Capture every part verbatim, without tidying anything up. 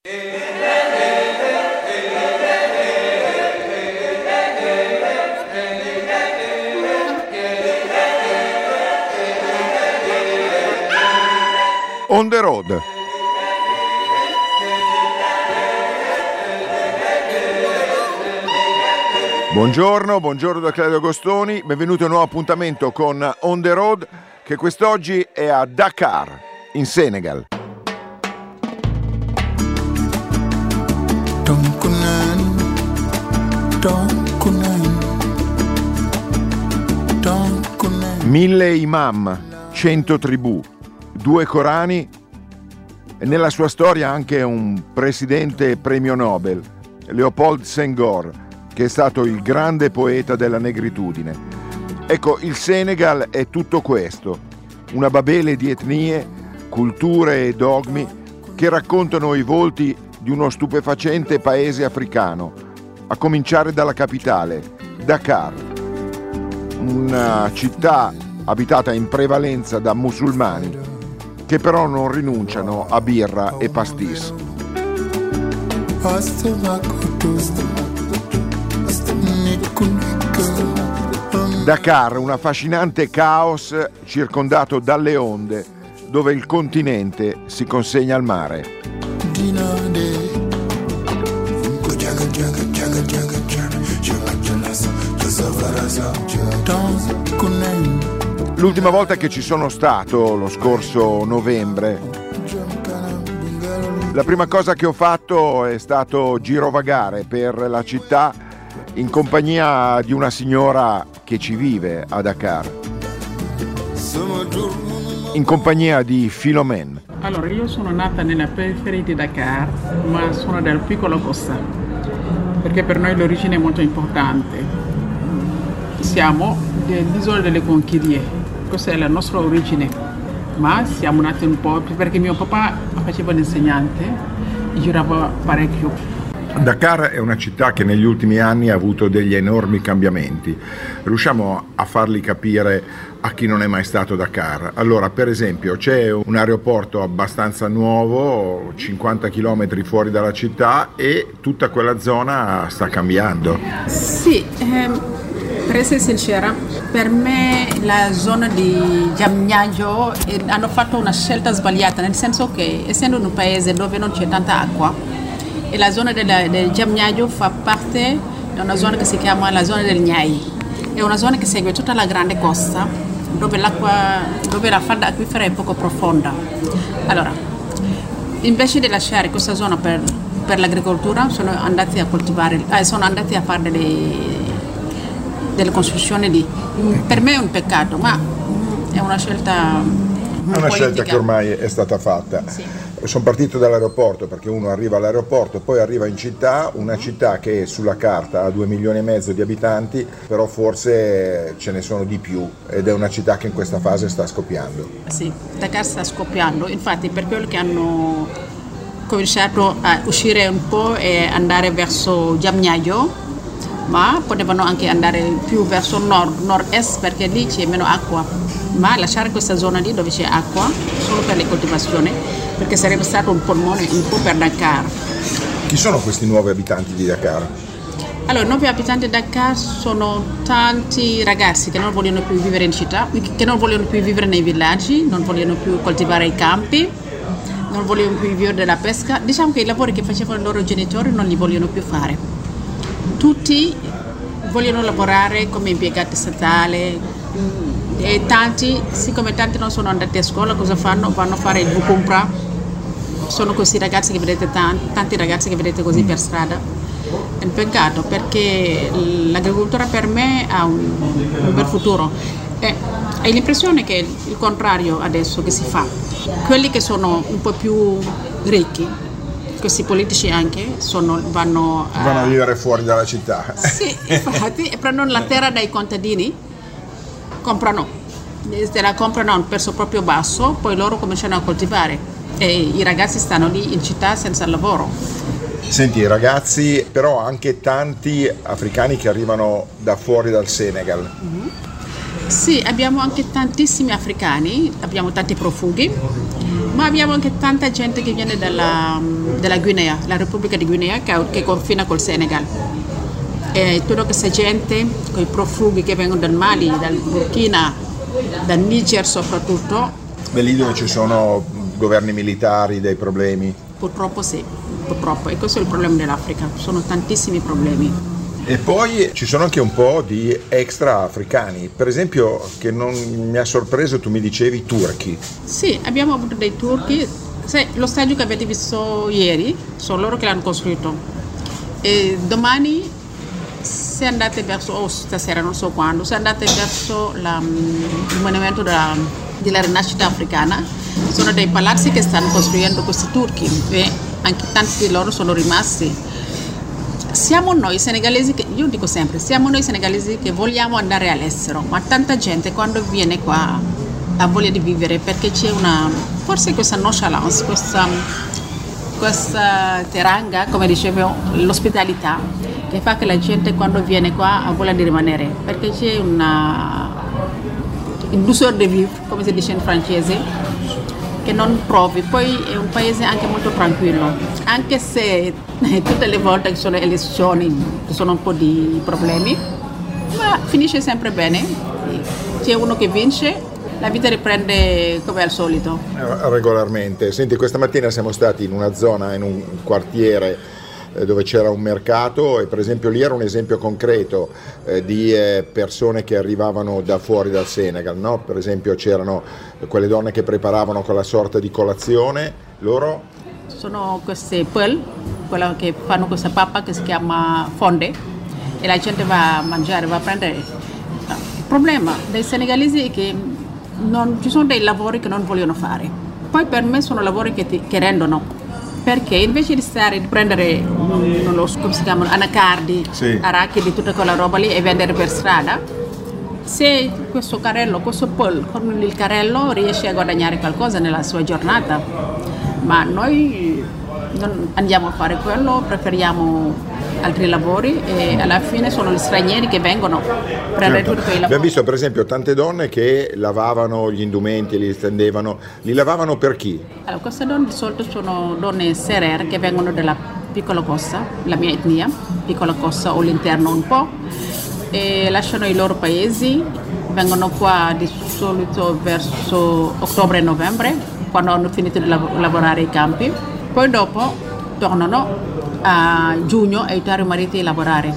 On the road. Buongiorno, buongiorno da Claudio Agostoni, benvenuti a un nuovo appuntamento con On the Road, che quest'oggi è a Dakar, in Senegal. Mille imam, cento tribù, due Corani e nella sua storia anche un presidente premio Nobel, Leopold Senghor, che è stato il grande poeta della negritudine. Ecco, il Senegal è tutto questo, una babele di etnie, culture e dogmi che raccontano i volti di uno stupefacente paese africano, a cominciare dalla capitale, Dakar, una città abitata in prevalenza da musulmani, che però non rinunciano a birra e pastis. Dakar, un affascinante caos circondato dalle onde, dove il continente si consegna al mare. L'ultima volta che ci sono stato, lo scorso novembre, la prima cosa che ho fatto è stato girovagare per la città in compagnia di una signora che ci vive a Dakar, in compagnia di Philomène. Allora, io sono nata nella periferia di Dakar, ma sono del piccolo Costa, perché per noi l'origine è molto importante. Siamo dell'isola delle Conchiglie. Questa è la nostra origine, ma siamo nati un po' perché mio papà faceva l'insegnante e girava parecchio. Dakar è una città che negli ultimi anni ha avuto degli enormi cambiamenti. Riusciamo a farli capire a chi non è mai stato a Dakar? Allora, per esempio, c'è un aeroporto abbastanza nuovo, cinquanta chilometri fuori dalla città, e tutta quella zona sta cambiando. Sì, ehm... per essere sincera, per me la zona di Diamniadio eh, hanno fatto una scelta sbagliata, nel senso che essendo un paese dove non c'è tanta acqua, e la zona del, del Diamniadio fa parte di una zona che si chiama la zona del Niayes. È una zona che segue tutta la grande costa, dove l'acqua, dove la falda acquifera è poco profonda. Allora, invece di lasciare questa zona per, per l'agricoltura, sono andati a coltivare, eh, sono andati a fare delle delle costruzioni lì. Per me è un peccato, ma è una scelta È una scelta che ormai è stata fatta. Sì. Sono partito dall'aeroporto, perché uno arriva all'aeroporto, poi arriva in città, una città che sulla carta ha due milioni e mezzo di abitanti, però forse ce ne sono di più, ed è una città che in questa fase sta scoppiando. Sì, Dakar sta scoppiando, infatti per quello che hanno cominciato a uscire un po' e andare verso Diamniadio, ma potevano anche andare più verso nord, nord-est, perché lì c'è meno acqua, ma lasciare questa zona lì dove c'è acqua solo per le coltivazioni, perché sarebbe stato un polmone un po' per Dakar. Chi sono questi nuovi abitanti di Dakar? Allora, i nuovi abitanti di Dakar sono tanti ragazzi che non vogliono più vivere in città, che non vogliono più vivere nei villaggi, non vogliono più coltivare i campi, non vogliono più vivere della pesca. Diciamo che i lavori che facevano i loro genitori non li vogliono più fare. Tutti vogliono lavorare come impiegati statali e tanti, siccome tanti non sono andati a scuola, cosa fanno? Vanno a fare il bukumpra. Sono questi ragazzi che vedete, tanti, tanti ragazzi che vedete così per strada. È un peccato, perché l'agricoltura per me ha un, un bel futuro. E hai l'impressione che è il contrario adesso che si fa. Quelli che sono un po' più ricchi, questi politici anche, sono, vanno, a, vanno a vivere fuori dalla città. Sì, infatti, e prendono la terra dai contadini, comprano, se la comprano a un prezzo proprio basso, poi loro cominciano a coltivare e i ragazzi stanno lì in città senza lavoro. Senti, i ragazzi, però anche tanti africani che arrivano da fuori dal Senegal. Mm-hmm. Sì, abbiamo anche tantissimi africani, abbiamo tanti profughi, ma abbiamo anche tanta gente che viene dalla, della Guinea, la Repubblica di Guinea che, che confina col Senegal. E tutta questa gente, quei profughi che vengono dal Mali, dal Burkina, dal Niger soprattutto. Beh, lì dove ci sono governi militari, dei problemi. Purtroppo sì, purtroppo. E questo è il problema dell'Africa, sono tantissimi problemi. E poi ci sono anche un po' di extra africani, per esempio, che non mi ha sorpreso, tu mi dicevi turchi. Sì, abbiamo avuto dei turchi. Sai, lo stadio che avete visto ieri, sono loro che l'hanno costruito. E domani, se andate verso, o oh, stasera non so quando, se andate verso la, il monumento della, della rinascita africana, sono dei palazzi che stanno costruendo questi turchi e anche tanti di loro sono rimasti. Siamo noi senegalesi che, io dico sempre, siamo noi senegalesi che vogliamo andare all'estero, ma tanta gente quando viene qua ha voglia di vivere perché c'è una, forse questa nonchalance, questa, questa teranga, come dicevo, l'ospitalità, che fa che la gente quando viene qua ha voglia di rimanere, perché c'è una une douceur de vivre, come si dice in francese, che non provi. Poi è un paese anche molto tranquillo, anche se tutte le volte che sono elezioni ci sono un po' di problemi, ma finisce sempre bene, c'è uno che vince, la vita riprende come al solito. Regolarmente. Senti, questa mattina siamo stati in una zona, in un quartiere dove c'era un mercato e per esempio lì era un esempio concreto eh, di eh, persone che arrivavano da fuori dal Senegal, no? Per esempio c'erano quelle donne che preparavano quella sorta di colazione, loro? Sono queste peul, quella che fanno questa pappa che si chiama fonde e la gente va a mangiare, va a prendere. Il problema dei senegalesi è che non, ci sono dei lavori che non vogliono fare, poi per me sono lavori che, ti, che rendono. Perché invece di stare di prendere non lo so, come si chiamano, anacardi, sì, arachidi, tutta quella roba lì e vendere per strada, se questo carrello, questo pol con il carrello riesce a guadagnare qualcosa nella sua giornata, ma noi non andiamo a fare quello, preferiamo altri lavori e alla fine sono gli stranieri che vengono a prendere certo. tutti quei lavori. Abbiamo visto per esempio tante donne che lavavano gli indumenti, li stendevano, li lavavano per chi? Allora, queste donne di solito sono donne serer che vengono dalla piccola costa, la mia etnia, piccola costa o l'interno un po', e lasciano i loro paesi, vengono qua di solito verso ottobre e novembre, quando hanno finito di lav- lavorare ai campi, poi dopo tornano a giugno a aiutare i mariti a lavorare.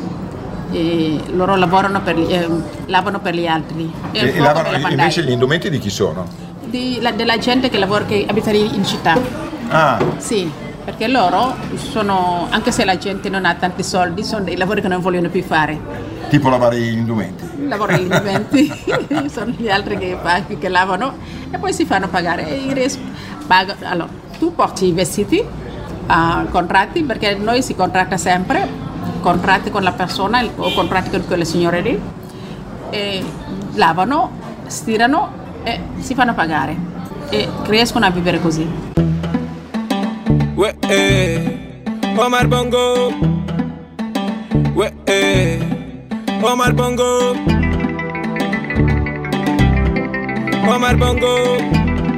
E loro lavorano per, eh, lavano per gli altri. E, e lavano, invece gli indumenti di chi sono? Di, la, della gente che lavora, che abita lì in città. Ah. Sì, perché loro sono, anche se la gente non ha tanti soldi, sono dei lavori che non vogliono più fare. Tipo lavare gli indumenti? Lavorare gli indumenti, sono gli altri che, che lavano e poi si fanno pagare. Allora, tu porti i vestiti, Uh, contratti, perché noi si contratta sempre, contratti con la persona o contratti con quelle signore lì, e lavano, stirano e si fanno pagare e riescono a vivere così. We, eh, Omar Bongo, we, eh, Omar Bongo, Omar Bongo.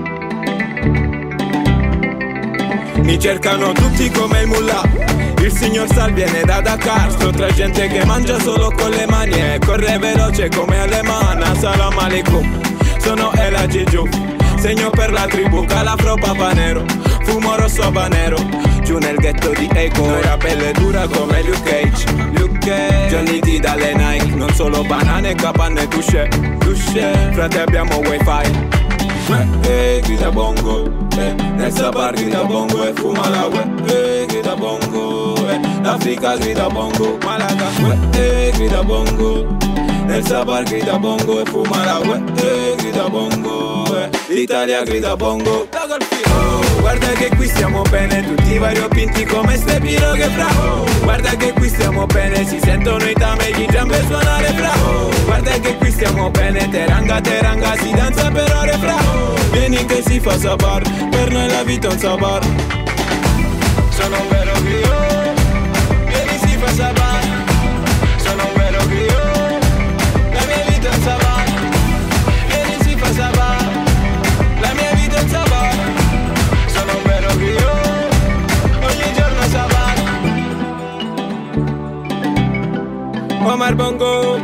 Mi cercano tutti come il mullah, il signor Sal viene da Dakar. Sto tra gente che mangia solo con le mani e corre veloce come Alemana. Salam alaikum, sono El Agiju, segno per la tribù, calafro papa nero, fumo rosso habanero, giù nel ghetto di Eco. Noi la pelle dura come Luke Cage, Luke Cage. Johnny D dalle Nike, non solo banane, capanne, touche, touche. Frate abbiamo wifi. Eh, grida bongo, eh, nel Sabar grida bongo e fuma la ue, eh, grida bongo, eh, l'Africa grida bongo, Malaga, eh, grida bongo, nel Sabar grida bongo e fuma la ue, eh, grida bongo, eh, l'Italia grida bongo, oh, guarda che qui stiamo bene, tutti variopinti come ste piroghe fra, oh, guarda che qui stiamo bene, si sentono i tamegli giambe suonare fra, oh, guarda che qui stiamo bene, teranga teranga si danza per ore fra, oh, vieni che si fa sabar, per noi la vita è un sabar, sono un vero griot, vieni si fa sabar, sono un vero griot, la mia vita è un sabar, vieni si fa sabar, la mia vita è un sabar, sono un vero griot, ogni giorno Omar Bongo,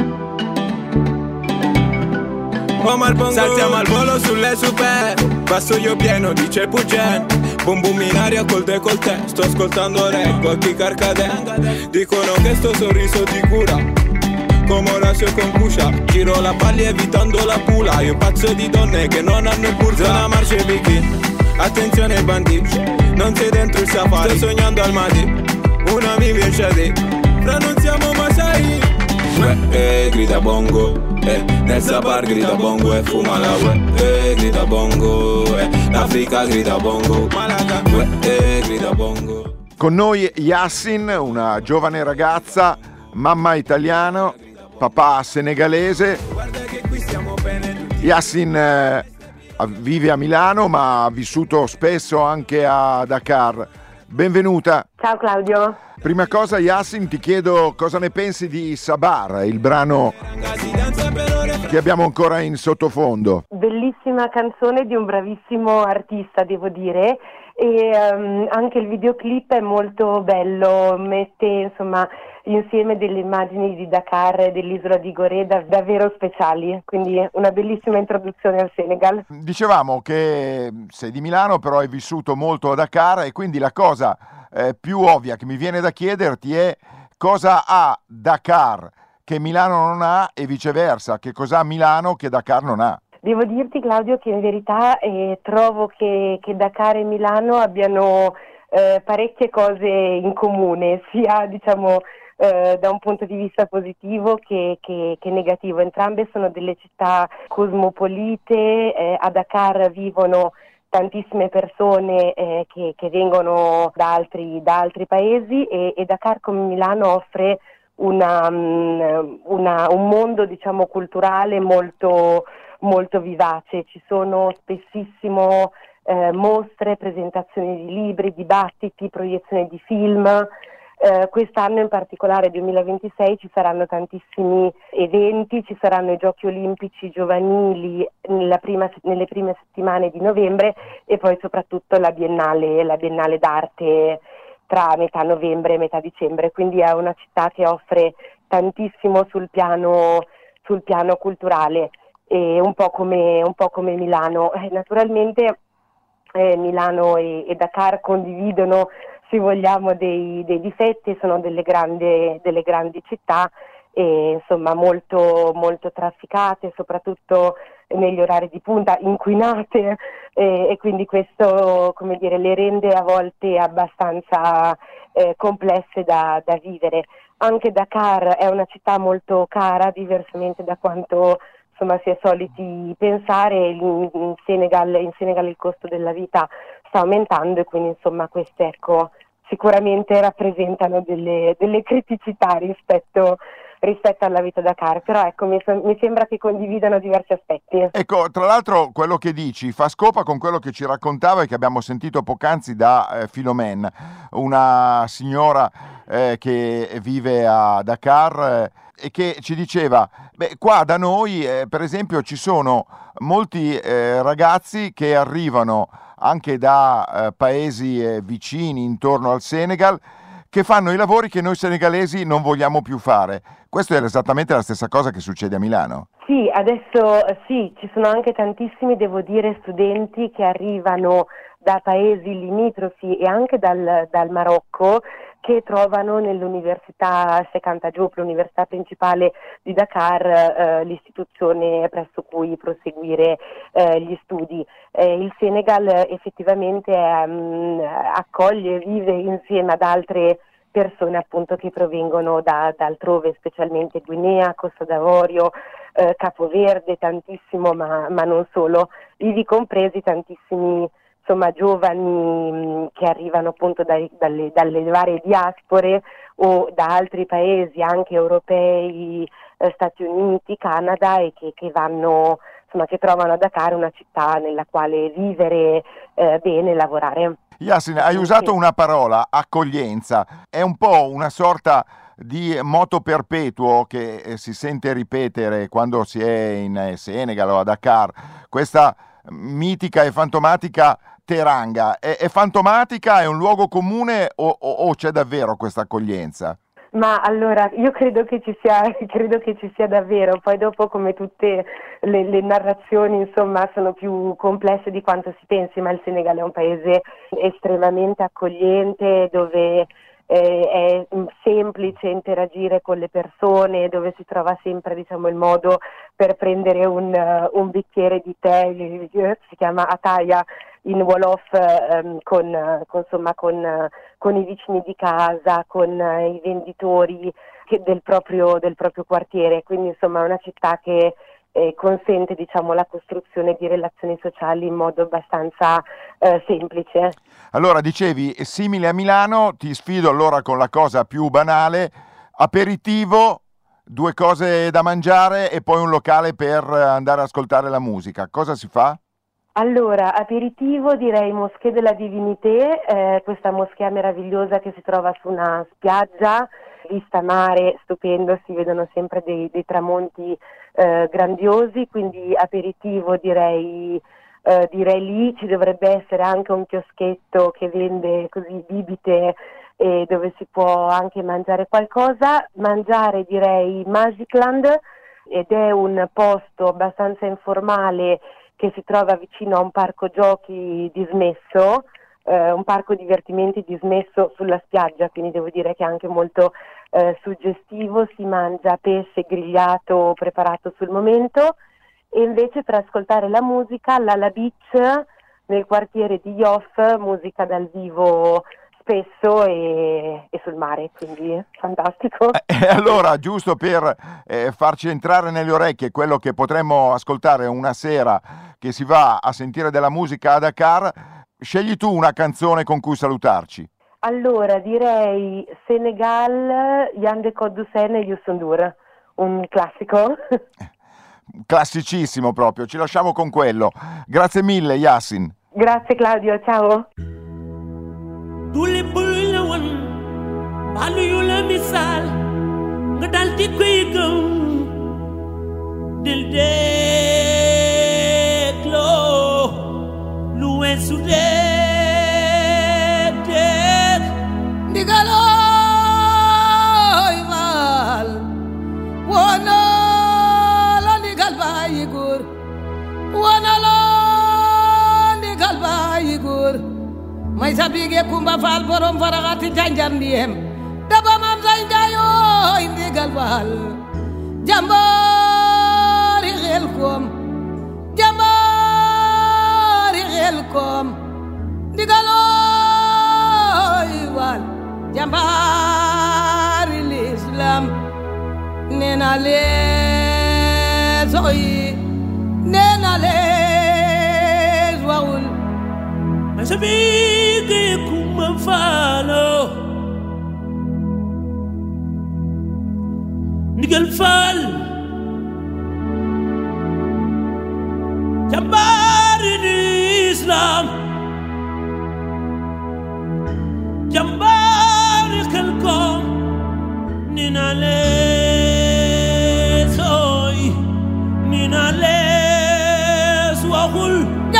Omar Bongo. Saltiamo al volo sulle super, passo io pieno di Ceppugen. Boom boom in aria col décolleté, sto ascoltando rap, occhi carcadè. Dicono che sto sorriso ti cura, come Orazio con Cuscia. Giro la palla evitando la pula. Io pazzo di donne che non hanno il pur. Zona marcia e bikini, attenzione ai banditi, non sei dentro il safari. Sto sognando al Madi, una mi viene a te, fra non siamo Masai. Uè, eh, grida bongo, eh, nel Sapar grida bongo e fuma la uè, eh, grida bongo, eh, l'Africa grida bongo, Malaga, uè, eh, grida bongo. Con noi Yassin, una giovane ragazza, mamma italiana, papà senegalese. Yassin eh, vive a Milano ma ha vissuto spesso anche a Dakar. Benvenuta. Ciao Claudio. Prima cosa, Yassin, ti chiedo cosa ne pensi di Sabar, il brano che abbiamo ancora in sottofondo. Bellissima canzone di un bravissimo artista, devo dire, e um, anche il videoclip è molto bello, mette insomma insieme delle immagini di Dakar e dell'isola di Gorée da- davvero speciali, quindi una bellissima introduzione al Senegal. Dicevamo che sei di Milano, però hai vissuto molto a Dakar e quindi la cosa eh, più ovvia che mi viene da chiederti è cosa ha Dakar che Milano non ha e viceversa, che cosa ha Milano che Dakar non ha. Devo dirti Claudio che in verità eh, trovo che, che Dakar e Milano abbiano eh, parecchie cose in comune, sia diciamo eh, da un punto di vista positivo che, che, che negativo. Entrambe sono delle città cosmopolite, eh, a Dakar vivono tantissime persone eh, che, che vengono da altri, da altri paesi e, e Dakar come Milano offre una, una, un mondo diciamo culturale molto, molto vivace. Ci sono spessissimo eh, mostre, presentazioni di libri, dibattiti, proiezioni di film. Eh, quest'anno in particolare duemilaventisei ci saranno tantissimi eventi, ci saranno i Giochi Olimpici giovanili nella prima, nelle prime settimane di novembre e poi soprattutto la Biennale, la Biennale d'arte tra metà novembre e metà dicembre, quindi è una città che offre tantissimo sul piano, sul piano culturale, e un po' come, un po' come Milano. Eh, naturalmente eh, Milano e, e Dakar condividono, se vogliamo, dei, dei difetti, sono delle grandi, delle grandi città e insomma molto, molto trafficate, soprattutto negli orari di punta, inquinate eh, e quindi questo, come dire, le rende a volte abbastanza eh, complesse da, da vivere. Anche Dakar è una città molto cara, diversamente da quanto insomma si è soliti pensare. In, in Senegal, in Senegal il costo della vita sta aumentando e quindi insomma queste ecco sicuramente rappresentano delle, delle criticità rispetto rispetto alla vita a Dakar, però ecco mi, mi sembra che condividano diversi aspetti. Ecco, tra l'altro quello che dici fa scopa con quello che ci raccontava e che abbiamo sentito poc'anzi da eh, Filomen, una signora eh, che vive a Dakar eh, e che ci diceva, beh, qua da noi eh, per esempio ci sono molti eh, ragazzi che arrivano anche da eh, paesi eh, vicini intorno al Senegal, che fanno i lavori che noi senegalesi non vogliamo più fare. Questo è esattamente la stessa cosa che succede a Milano. Sì, adesso sì, ci sono anche tantissimi, devo dire, studenti che arrivano da paesi limitrofi e anche dal, dal Marocco, che trovano nell'università Cheikh Anta Diop, l'università principale di Dakar, eh, l'istituzione presso cui proseguire eh, gli studi. Eh, il Senegal effettivamente um, accoglie e vive insieme ad altre persone appunto che provengono da, da altrove, specialmente Guinea, Costa d'Avorio, eh, Capoverde, tantissimo, ma, ma non solo, ivi compresi tantissimi insomma giovani mh, che arrivano appunto dai, dalle, dalle varie diaspore o da altri paesi anche europei, eh, Stati Uniti, Canada, e che, che vanno insomma che trovano a Dakar una città nella quale vivere eh, bene e lavorare. Yassin, hai usato una parola, accoglienza, è un po' una sorta di moto perpetuo che eh, si sente ripetere quando si è in eh, Senegal o a Dakar, questa mitica e fantomatica teranga. È, è fantomatica, è un luogo comune o, o, o c'è davvero questa accoglienza? Ma allora, io credo che ci sia, credo che ci sia davvero, poi dopo come tutte le, le narrazioni insomma sono più complesse di quanto si pensi, ma il Senegal è un paese estremamente accogliente dove eh, è semplice interagire con le persone, dove si trova sempre diciamo il modo per prendere un, uh, un bicchiere di tè, si chiama Ataya in Wolof, um, con, con, insomma, con, uh, con i vicini di casa, con uh, i venditori che del, proprio, del proprio quartiere, quindi insomma è una città che eh, consente diciamo, la costruzione di relazioni sociali in modo abbastanza uh, semplice. Allora dicevi, simile a Milano, ti sfido allora con la cosa più banale, aperitivo, due cose da mangiare e poi un locale per andare ad ascoltare la musica, cosa si fa? Allora, aperitivo direi Moschée de la Divinité, eh, questa moschea meravigliosa che si trova su una spiaggia, vista mare, stupendo, si vedono sempre dei, dei tramonti eh, grandiosi, quindi aperitivo direi, eh, direi lì. Ci dovrebbe essere anche un chioschetto che vende così bibite e dove si può anche mangiare qualcosa. Mangiare direi Magicland, ed è un posto abbastanza informale che si trova vicino a un parco giochi dismesso, eh, un parco divertimenti dismesso sulla spiaggia, quindi devo dire che è anche molto eh, suggestivo. Si mangia pesce grigliato preparato sul momento, e invece per ascoltare la musica l'Ala Beach nel quartiere di Yoff, musica dal vivo spesso e, e sul mare, quindi fantastico. E allora, giusto per eh, farci entrare nelle orecchie quello che potremmo ascoltare una sera che si va a sentire della musica a Dakar, scegli tu una canzone con cui salutarci. Allora, direi Senegal, Yandé Codou Sène e Youssou N'Dour, un classico. Classicissimo proprio, ci lasciamo con quello. Grazie mille, Yasin. Grazie Claudio, ciao. Duli bulu la won balu yu la misal nga dal di koy gëm dil déglo lu weesu dee dee ndigalooy waal wono la ndigal bàyyi góor wono la ndigal bàyyi góor may sabige kumba faal borom faraxati janjar ndiyem daba mam say njaayoy ndigal faal jambaari xel koom jambaari xel koom ndigaloy faal jambaari l'islam nena lees oyi nena lees waxul may sabige kumba faalo ndigal faal jambaari l'islam jambaari xel koom nena lees oyi nena lees waxul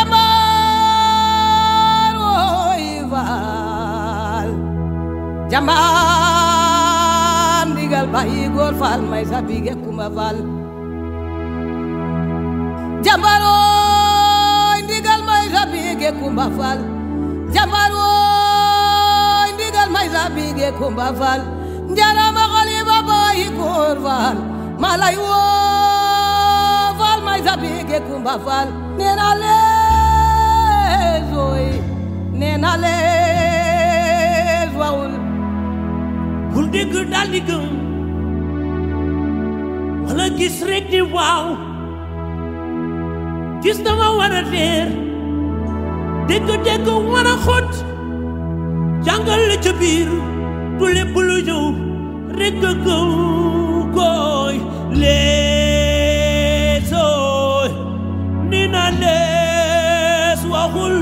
jambaar ndigal bàyyi góor faal may sabige kumba faal jambaar ooy ndigal may sabige kumba faal jambaar ooy ndigal may sabige kumba faal njarama xaliba bàyyi góor faal malay woo faal may sabige kumba faal nena lees ooy nena lees wawul bul dégg daal di gëm wala gis rek di waaw gis dama war a leer dégg dégg war a xóot jàngal la ca biir du lépp lu ñëw rek nga gëm koy leesooy ni na lees waxul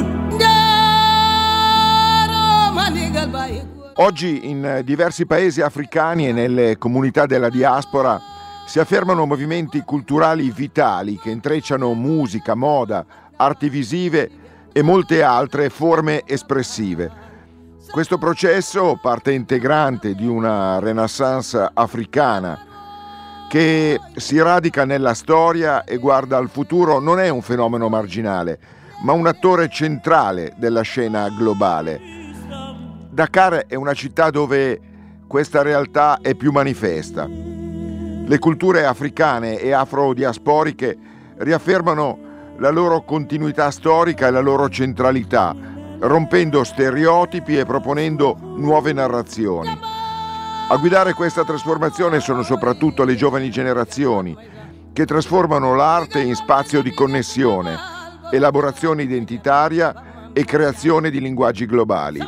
njaaroma ndigal bàyyi. Oggi in diversi paesi africani e nelle comunità della diaspora si affermano movimenti culturali vitali che intrecciano musica, moda, arti visive e molte altre forme espressive. Questo processo, parte integrante di una renaissance africana che si radica nella storia e guarda al futuro, non è un fenomeno marginale, ma un attore centrale della scena globale. Dakar è una città dove questa realtà è più manifesta. Le culture africane e afrodiasporiche riaffermano la loro continuità storica e la loro centralità, rompendo stereotipi e proponendo nuove narrazioni. A guidare questa trasformazione sono soprattutto le giovani generazioni, che trasformano l'arte in spazio di connessione, elaborazione identitaria e creazione di linguaggi globali.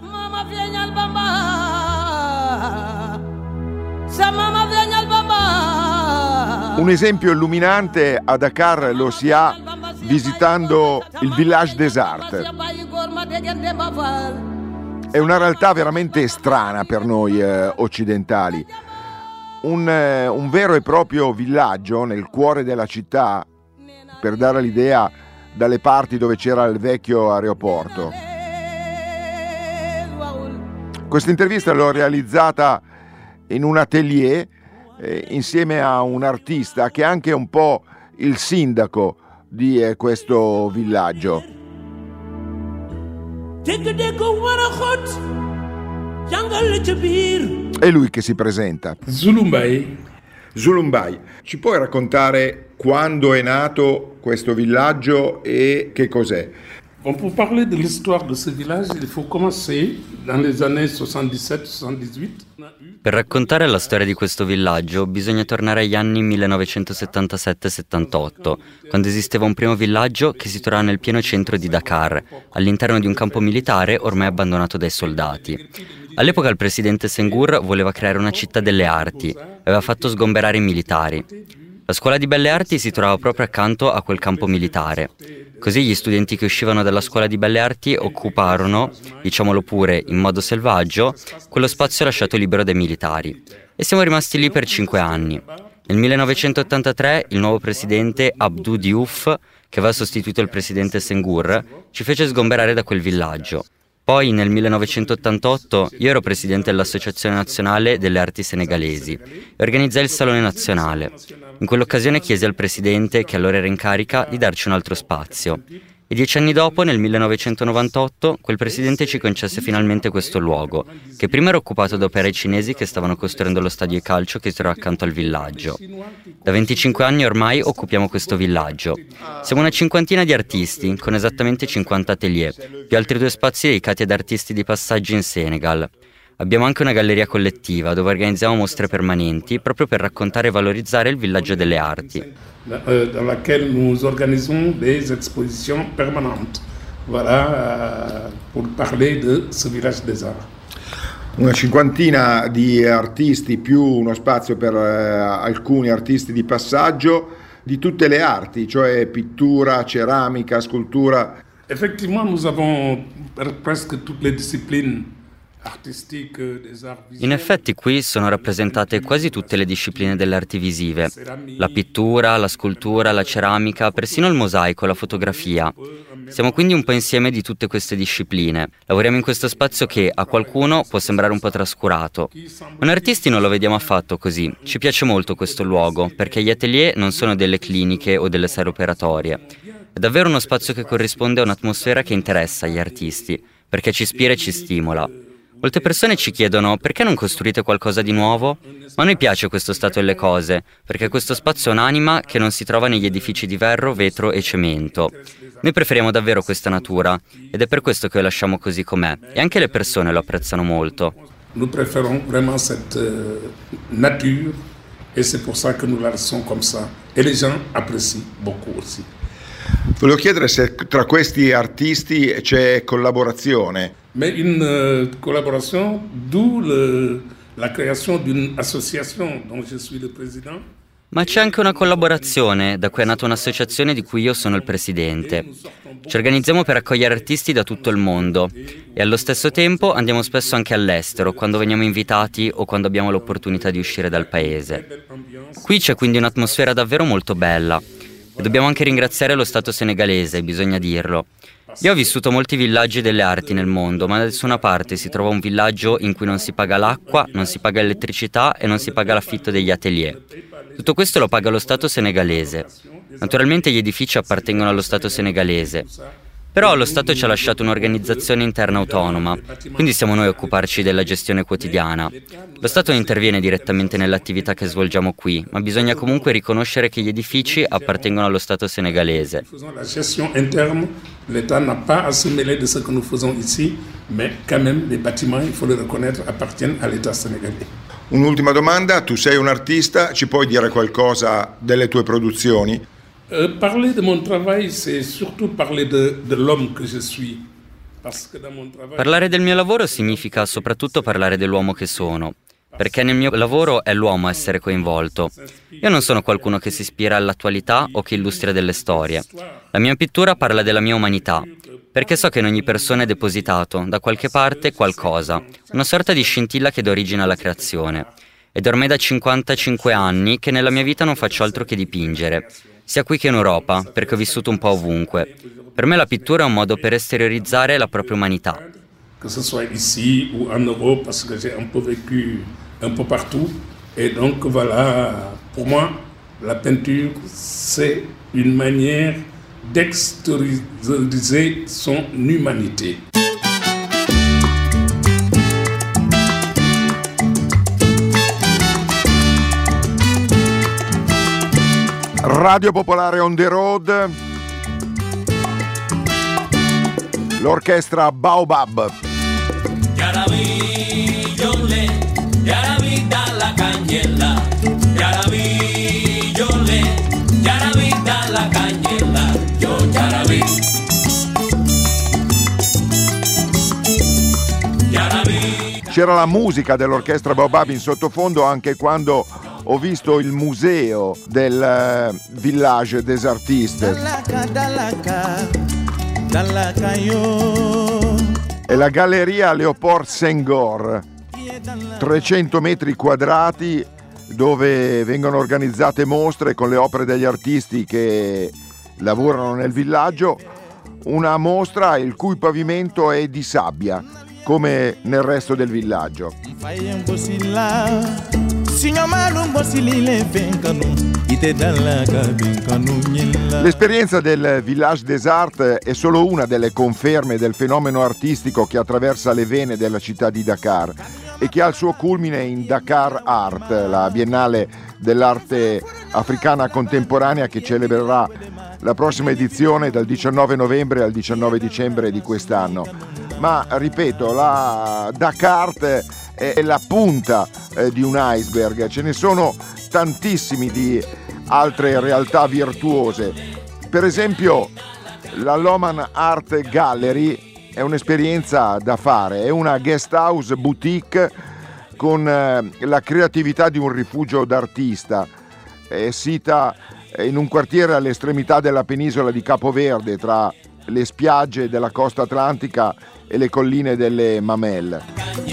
Un esempio illuminante a Dakar lo si ha visitando il Village des Arts. È una realtà veramente strana per noi eh, occidentali. Un, eh, un vero e proprio villaggio nel cuore della città, per dare l'idea, dalle parti dove c'era il vecchio aeroporto. Questa intervista l'ho realizzata in un atelier eh, insieme a un artista che è anche un po' il sindaco di eh, questo villaggio. È lui che si presenta. Zulumbai. Zulumbai, ci puoi raccontare quando è nato questo villaggio e che cos'è? Bon, pour parler de l'histoire de ce village, il faut commencer dans les années soixante-dix-sept soixante-dix-huit. Per raccontare la storia di questo villaggio bisogna tornare agli anni millenovecentosettantasette settantotto, quando esisteva un primo villaggio che si trovava nel pieno centro di Dakar, all'interno di un campo militare ormai abbandonato dai soldati. All'epoca il presidente Senghor voleva creare una città delle arti e aveva fatto sgomberare i militari. La scuola di belle arti si trovava proprio accanto a quel campo militare. Così gli studenti che uscivano dalla scuola di belle arti occuparono, diciamolo pure in modo selvaggio, quello spazio lasciato libero dai militari. E siamo rimasti lì per cinque anni. Nel millenovecentottantatré il nuovo presidente Abdou Diouf, che aveva sostituito il presidente Senghor, ci fece sgomberare da quel villaggio. Poi nel millenovecentottantotto io ero presidente dell'Associazione Nazionale delle Arti Senegalesi e organizzai il Salone Nazionale. In quell'occasione chiesi al presidente, che allora era in carica, di darci un altro spazio. E dieci anni dopo, nel millenovecentonovantotto, quel presidente ci concesse finalmente questo luogo, che prima era occupato da operai cinesi che stavano costruendo lo stadio di calcio che si trova accanto al villaggio. Da venticinque anni ormai occupiamo questo villaggio. Siamo una cinquantina di artisti, con esattamente cinquanta atelier, più altri due spazi dedicati ad artisti di passaggio in Senegal. Abbiamo anche una galleria collettiva dove organizziamo mostre permanenti proprio per raccontare e valorizzare il villaggio delle arti. Dans laquelle nous organisons des expositions permanentes. Voilà, pour parler de ce village des arts. Una cinquantina di artisti più uno spazio per eh, alcuni artisti di passaggio di tutte le arti, cioè pittura, ceramica, scultura. Effectivement, nous avons presque toutes les disciplines. In effetti qui sono rappresentate quasi tutte le discipline delle arti visive, la pittura, la scultura, la ceramica, persino il mosaico, la fotografia. Siamo quindi un po' insieme di tutte queste discipline. Lavoriamo in questo spazio che a qualcuno può sembrare un po' trascurato. Noi artisti non lo vediamo affatto così. Ci piace molto questo luogo, perché gli atelier non sono delle cliniche o delle sale operatorie. È davvero uno spazio che corrisponde a un'atmosfera che interessa agli artisti, perché ci ispira e ci stimola. Molte persone ci chiedono perché non costruite qualcosa di nuovo? Ma a noi piace questo stato delle cose, perché questo spazio ha un'anima che non si trova negli edifici di ferro, vetro e cemento. Noi preferiamo davvero questa natura ed è per questo che lo lasciamo così com'è e anche le persone lo apprezzano molto. Nous préférons vraiment cette euh, nature et c'est pour ça que nous la laissons comme ça et les gens apprécient beaucoup aussi. Volevo chiedere se tra questi artisti c'è collaborazione. Mais une euh, collaboration, d'où le, la création d'une association dont je suis le président. Ma c'è anche una collaborazione, da cui è nata un'associazione di cui io sono il presidente. Ci organizziamo per accogliere artisti da tutto il mondo e allo stesso tempo andiamo spesso anche all'estero, quando veniamo invitati o quando abbiamo l'opportunità di uscire dal paese. Qui c'è quindi un'atmosfera davvero molto bella. E dobbiamo anche ringraziare lo Stato senegalese, bisogna dirlo. Io ho vissuto molti villaggi delle arti nel mondo, ma da nessuna parte si trova un villaggio in cui non si paga l'acqua, non si paga l'elettricità e non si paga l'affitto degli atelier. Tutto questo lo paga lo Stato senegalese. Naturalmente gli edifici appartengono allo Stato senegalese, però lo Stato ci ha lasciato un'organizzazione interna autonoma, quindi siamo noi a occuparci della gestione quotidiana. Lo Stato non interviene direttamente nell'attività che svolgiamo qui, ma bisogna comunque riconoscere che gli edifici appartengono allo Stato senegalese. La gestione interna, l'État n'a pas à se mêler de ce que nous faisons ici, mais quand même les bâtiments, il faut le reconnaître, appartiennent à l'État sénégalais. Un'ultima domanda, tu sei un artista, ci puoi dire qualcosa delle tue produzioni? Euh, parler de mon travail, c'est surtout parler de, de l'homme que je suis. Parce que dans mon travail... Parlare del mio lavoro significa soprattutto parlare dell'uomo che sono, perché nel mio lavoro è l'uomo a essere coinvolto. Io non sono qualcuno che si ispira all'attualità o che illustri delle storie. La mia pittura parla della mia umanità, perché so che in ogni persona è depositato, da qualche parte, qualcosa, una sorta di scintilla che dà origine alla creazione. Ed è ormai da cinquantacinque anni che nella mia vita non faccio altro che dipingere, sia qui che in Europa, perché ho vissuto un po' ovunque. Per me la pittura è un modo per esteriorizzare la propria umanità. Que ce soit ici ou en Europe, parce que j'ai un peu vécu un peu partout. Et donc voilà, pour moi, la peinture, c'est une manière d'extérioriser son humanité. Radio Popolare on the road, l'orchestra Baobab. Yarabí, yo le, yarabí dalla cagnella, yarabí, yo le, yarabí dalla cagnella, yo yarabí. C'era la musica dell'orchestra Baobab in sottofondo anche quando ho visto il museo del uh, Village des Artistes. E la galleria Léopold Senghor, trecento metri quadrati dove vengono organizzate mostre con le opere degli artisti che lavorano nel villaggio, una mostra il cui pavimento è di sabbia, come nel resto del villaggio. L'esperienza del Village des Arts è solo una delle conferme del fenomeno artistico che attraversa le vene della città di Dakar e che ha il suo culmine in Dakar Art, la biennale dell'arte africana contemporanea che celebrerà la prossima edizione dal diciannove novembre al diciannove dicembre di quest'anno. Ma ripeto, la Dakar è la punta eh, di un iceberg, ce ne sono tantissimi di altre realtà virtuose. Per esempio la Loman Art Gallery è un'esperienza da fare, è una guest house boutique con eh, la creatività di un rifugio d'artista, è sita in un quartiere all'estremità della penisola di Capoverde tra le spiagge della costa atlantica e le colline delle Mamelle.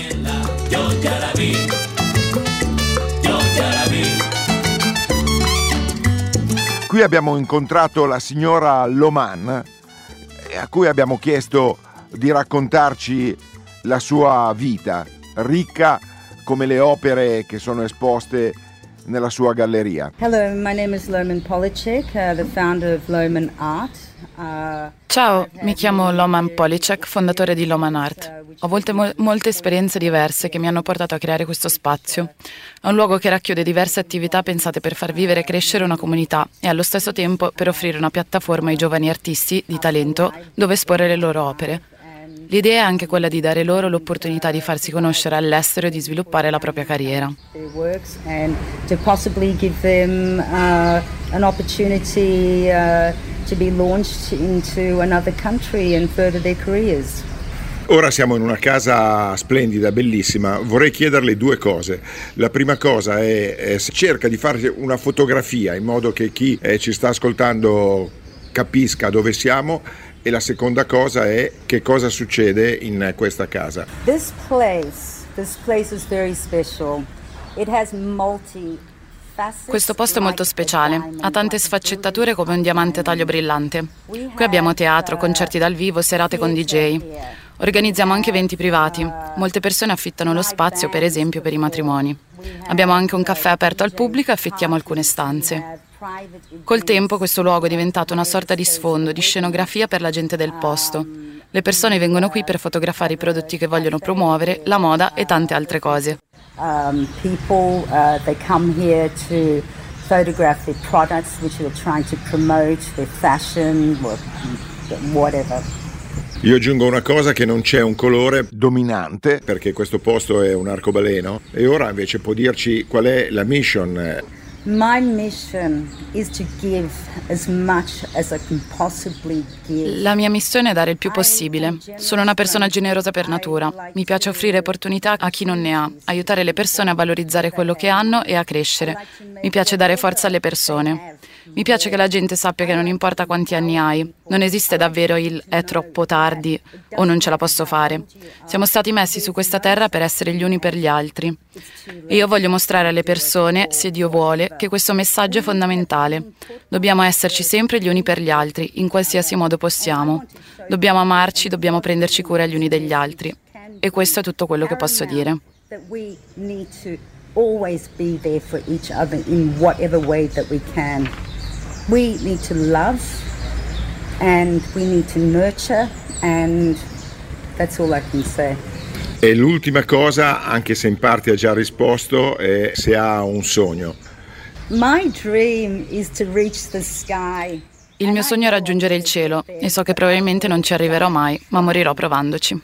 Qui abbiamo incontrato la signora Loman, a cui abbiamo chiesto di raccontarci la sua vita, ricca come le opere che sono esposte nella sua galleria. Hello, my name is Loman Policek, uh, the founder of Loman Art. Uh, Ciao, mi chiamo Loman Policek, fondatore di Loman Art. Ho avuto mo- molte esperienze diverse che mi hanno portato a creare questo spazio. È un luogo che racchiude diverse attività pensate per far vivere e crescere una comunità e allo stesso tempo per offrire una piattaforma ai giovani artisti di talento dove esporre le loro opere. L'idea è anche quella di dare loro l'opportunità di farsi conoscere all'estero e di sviluppare la propria carriera. and to possibly give them uh, an opportunity uh, to be launched into another country and further their careers. Ora siamo in una casa splendida, bellissima. Vorrei chiederle due cose. La prima cosa è, è se cerca di fare una fotografia in modo che chi eh, ci sta ascoltando capisca dove siamo, e la seconda cosa è che cosa succede in questa casa. This place, this place is very special. It has multi Questo posto è molto speciale, ha tante sfaccettature come un diamante a taglio brillante. Qui abbiamo teatro, concerti dal vivo, serate con D J. Organizziamo anche eventi privati. Molte persone affittano lo spazio, per esempio, per i matrimoni. Abbiamo anche un caffè aperto al pubblico e affittiamo alcune stanze. Col tempo questo luogo è diventato una sorta di sfondo, di scenografia per la gente del posto. Le persone vengono qui per fotografare i prodotti che vogliono promuovere, la moda e tante altre cose. Um, people, uh, they come here to photograph their products which they're trying to promote, their fashion, or whatever. Io aggiungo una cosa, che non c'è un colore dominante, perché questo posto è un arcobaleno, e ora invece può dirci qual è la mission. My mission is to give as much as I can possibly give. La mia missione è dare il più possibile. Sono una persona generosa per natura. Mi piace offrire opportunità a chi non ne ha, aiutare le persone a valorizzare quello che hanno e a crescere. Mi piace dare forza alle persone. Mi piace che la gente sappia che non importa quanti anni hai, non esiste davvero il è troppo tardi o non ce la posso fare. Siamo stati messi su questa terra per essere gli uni per gli altri. E io voglio mostrare alle persone, se Dio vuole, che questo messaggio è fondamentale. Dobbiamo esserci sempre gli uni per gli altri, in qualsiasi modo possiamo. Dobbiamo amarci, dobbiamo prenderci cura gli uni degli altri. E questo è tutto quello che posso dire. Always be there for each other in whatever way that we can. We need to love and we need to nurture, and that's all I can say. E l'ultima cosa, anche se in parte ha già risposto, è se ha un sogno. My dream is to reach the sky. Il mio sogno è raggiungere il cielo e so che probabilmente non ci arriverò mai, ma morirò provandoci.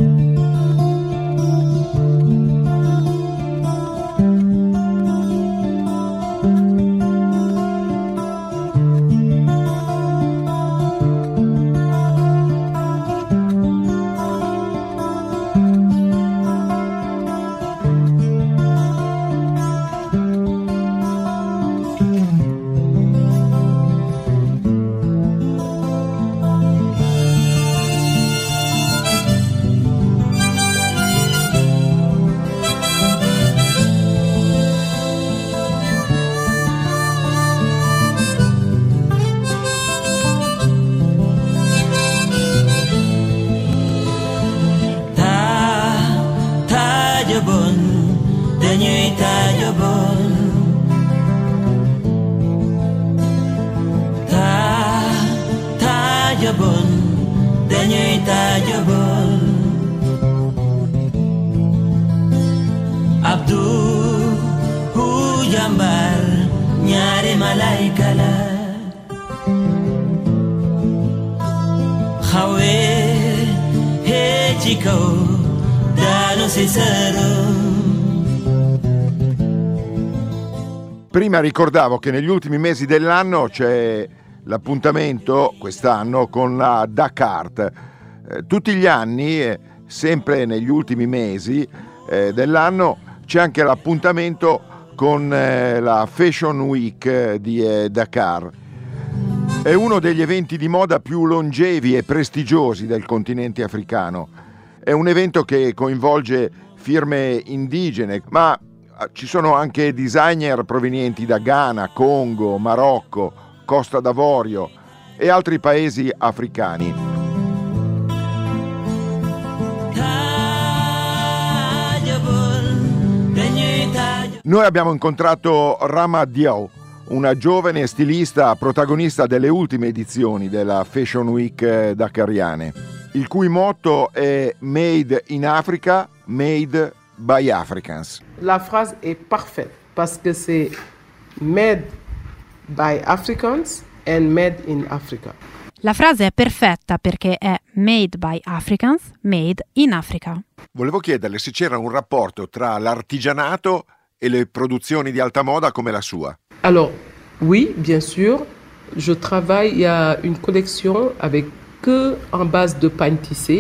Prima ricordavo che negli ultimi mesi dell'anno c'è l'appuntamento quest'anno con la Dakar. Eh, tutti gli anni, eh, sempre negli ultimi mesi eh, dell'anno, c'è anche l'appuntamento con eh, la Fashion Week di eh, Dakar. È uno degli eventi di moda più longevi e prestigiosi del continente africano. È un evento che coinvolge firme indigene, ma ci sono anche designer provenienti da Ghana, Congo, Marocco, Costa d'Avorio e altri paesi africani. Noi abbiamo incontrato Rama Diaw, una giovane stilista protagonista delle ultime edizioni della Fashion Week dakariane, il cui motto è Made in Africa, Made by Africans. La phrase est parfaite parce que c'est made by Africans and made in Africa. La frase è perfetta perché è made by Africans, made in Africa. Volevo chiederle se c'era un rapporto tra l'artigianato e le produzioni di alta moda come la sua. Alors, oui, bien sûr. Je travaille, il y a une collection avec que en base de pain tissé.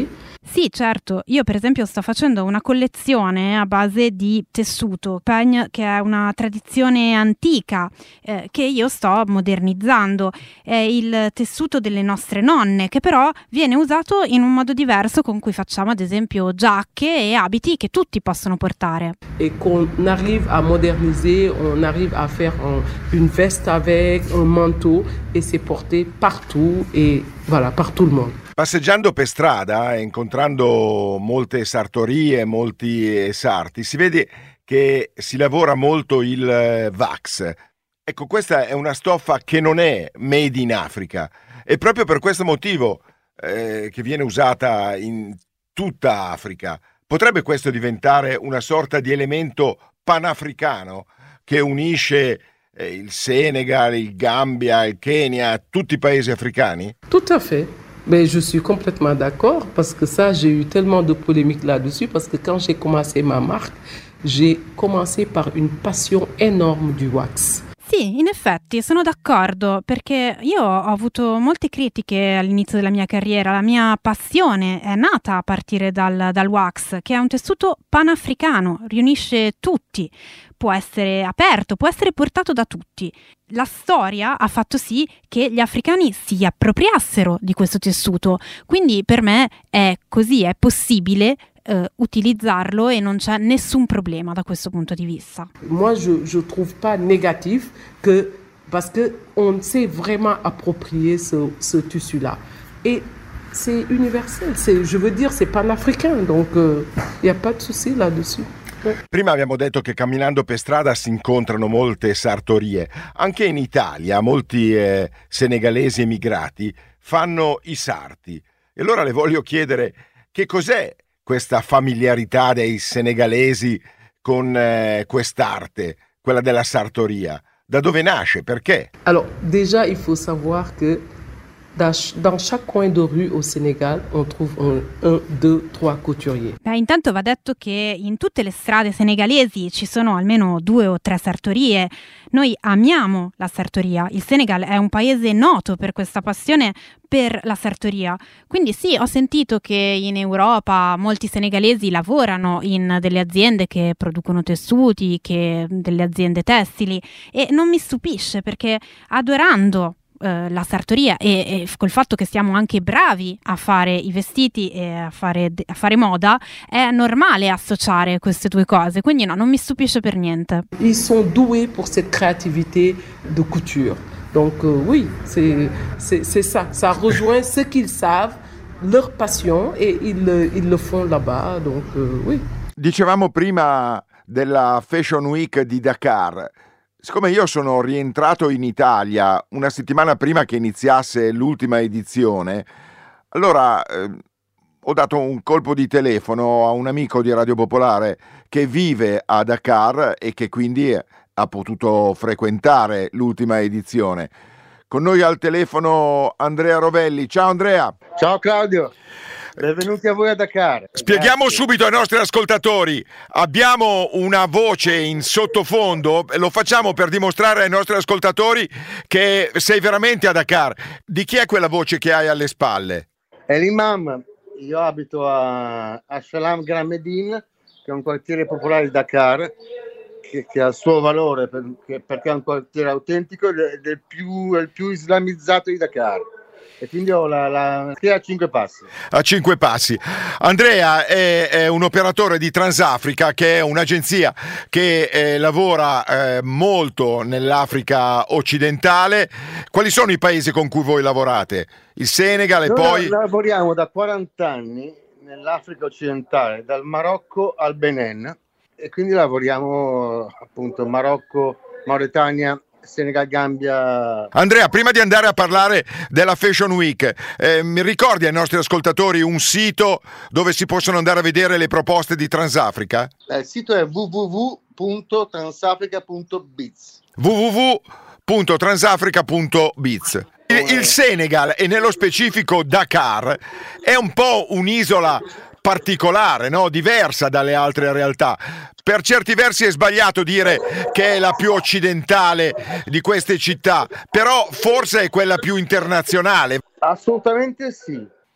Sì, certo. Io per esempio sto facendo una collezione a base di tessuto, peigne, che è una tradizione antica eh, che io sto modernizzando. È il tessuto delle nostre nonne, che però viene usato in un modo diverso con cui facciamo ad esempio giacche e abiti che tutti possono portare. Et qu'on arrive à moderniser, on arrive à faire un, une veste avec un manteau et c'est porté partout et voilà, par tout le monde. Passeggiando per strada e incontrando molte sartorie, molti sarti, si vede che si lavora molto il wax. Ecco, questa è una stoffa che non è made in Africa e proprio per questo motivo eh, che viene usata in tutta Africa. Potrebbe questo diventare una sorta di elemento panafricano che unisce eh, il Senegal, il Gambia, il Kenya, tutti i paesi africani? Tout à fait. Mais je suis complètement d'accord parce que ça, j'ai eu tellement de polémiques là-dessus parce que quand j'ai commencé ma marque, j'ai commencé par une passion énorme du wax. Sì, in effetti sono d'accordo perché io ho avuto molte critiche all'inizio della mia carriera. La mia passione è nata a partire dal, dal wax, che è un tessuto panafricano, riunisce tutti, può essere aperto, può essere portato da tutti. La storia ha fatto sì che gli africani si appropriassero di questo tessuto, quindi per me è così, è possibile Uh, utilizzarlo e non c'è nessun problema da questo punto di vista. Moi je je trouve pas négatif que parce que on s'est vraiment approprié ce ce tissu là et c'est universel, c'est je veux dire c'est panafricain donc il euh, y a pas de souci là-dessus. Prima abbiamo detto che camminando per strada si incontrano molte sartorie. Anche in Italia molti eh, senegalesi emigrati fanno i sarti. E allora le voglio chiedere che cos'è questa familiarità dei senegalesi con eh, quest'arte, quella della sartoria. Da dove nasce? Perché? Alors, déjà, il faut savoir que dans, dans chaque coin de rue au Sénégal, on trouve un, un, deux, trois couturiers. Beh, intanto va detto che in tutte le strade senegalesi ci sono almeno due o tre sartorie. Noi amiamo la sartoria. Il Senegal è un paese noto per questa passione per la sartoria. Quindi sì, ho sentito che in Europa molti senegalesi lavorano in delle aziende che producono tessuti, che delle aziende tessili, e non mi stupisce perché adorando eh, la sartoria e, e col fatto che siamo anche bravi a fare i vestiti e a fare, a fare moda, è normale associare queste due cose, quindi no, non mi stupisce per niente. Ils sont doués pour cette créativité de couture. Donc euh, oui, c'est, c'est, c'est ça, ça rejoint ce qu'ils savent, leur passion et ils, ils le font là-bas, donc euh, oui. Dicevamo prima della Fashion Week di Dakar. Siccome io sono rientrato in Italia una settimana prima che iniziasse l'ultima edizione, allora eh, ho dato un colpo di telefono a un amico di Radio Popolare che vive a Dakar e che quindi ha potuto frequentare l'ultima edizione. Con noi al telefono Andrea Rovelli. Ciao Andrea. Ciao Claudio. Benvenuti a voi a Dakar. Spieghiamo Grazie. subito ai nostri ascoltatori. Abbiamo una voce in sottofondo, lo facciamo per dimostrare ai nostri ascoltatori che sei veramente a Dakar. Di chi è quella voce che hai alle spalle? È l'imam. Io abito a, a Salam Grand Medine, che è un quartiere popolare di Dakar, che, che ha il suo valore perché, perché è un quartiere autentico ed è il più, è il più islamizzato di Dakar. E quindi ho la, la che è a cinque passi. A cinque passi. Andrea è, è un operatore di Transafrica, che è un'agenzia che eh, lavora eh, molto nell'Africa occidentale. Quali sono i paesi con cui voi lavorate? Il Senegal e Noi poi... lavoriamo da quaranta anni nell'Africa occidentale, dal Marocco al Benin, e quindi lavoriamo appunto Marocco, Mauritania, Senegal, Gambia. Andrea, prima di andare a parlare della Fashion Week, eh, mi ricordi ai nostri ascoltatori un sito dove si possono andare a vedere le proposte di Transafrica? Eh, il sito è w w w punto transafrica punto biz. w w w punto transafrica punto biz. Il, il Senegal, e nello specifico Dakar, è un po' un'isola particolare, no? Diversa dalle altre realtà. Per certi versi è sbagliato dire che è la più occidentale di queste città, però forse è quella più internazionale. Assolutamente sì,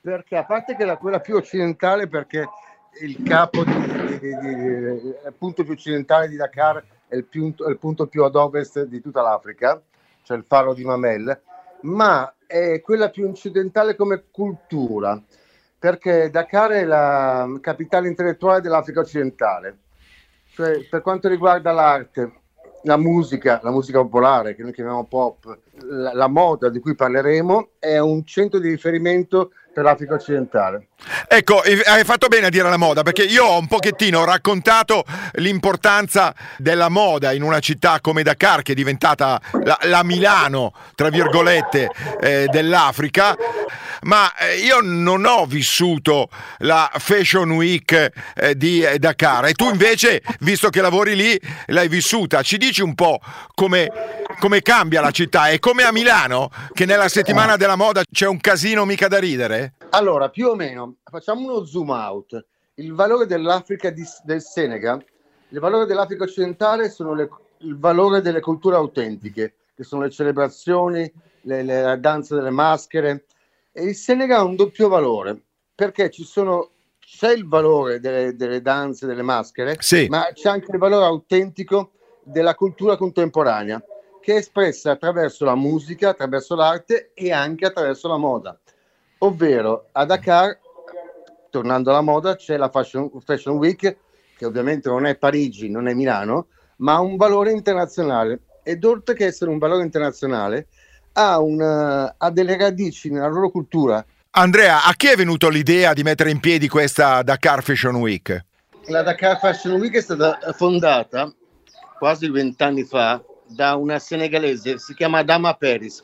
perché a parte che era quella più occidentale, perché il capo di, di, di, di, il punto più occidentale di Dakar è il, più, è il punto più ad ovest di tutta l'Africa, cioè il faro di Mamel, ma è quella più occidentale come cultura, perché Dakar è la capitale intellettuale dell'Africa occidentale, cioè per quanto riguarda l'arte, la musica, la musica popolare che noi chiamiamo pop, la, la moda di cui parleremo, è un centro di riferimento per l'Africa occidentale. Ecco, hai fatto bene a dire la moda, perché io ho un pochettino raccontato l'importanza della moda in una città come Dakar, che è diventata la, la Milano, tra virgolette, eh, dell'Africa, ma io non ho vissuto la Fashion Week eh, di Dakar, e tu invece, visto che lavori lì, l'hai vissuta. Ci dici un po' come, come cambia la città, e come a Milano, che nella settimana della moda c'è un casino mica da ridere? Allora, più o meno, facciamo uno zoom out. Il valore dell'Africa di, del Senegal, il valore dell'Africa occidentale sono le, il valore delle culture autentiche, che sono le celebrazioni, le, le, la danza delle maschere. E il Senegal ha un doppio valore, perché ci sono, c'è il valore delle, delle danze, delle maschere, sì, ma c'è anche il valore autentico della cultura contemporanea, che è espressa attraverso la musica, attraverso l'arte e anche attraverso la moda. Ovvero a Dakar, tornando alla moda, c'è la Fashion, Fashion Week, che ovviamente non è Parigi, non è Milano, ma ha un valore internazionale, ed oltre che essere un valore internazionale ha, una, ha delle radici nella loro cultura. Andrea, a chi è venuto l'idea di mettere in piedi questa Dakar Fashion Week? La Dakar Fashion Week è stata fondata quasi vent'anni fa da una senegalese, si chiama Adama Peris.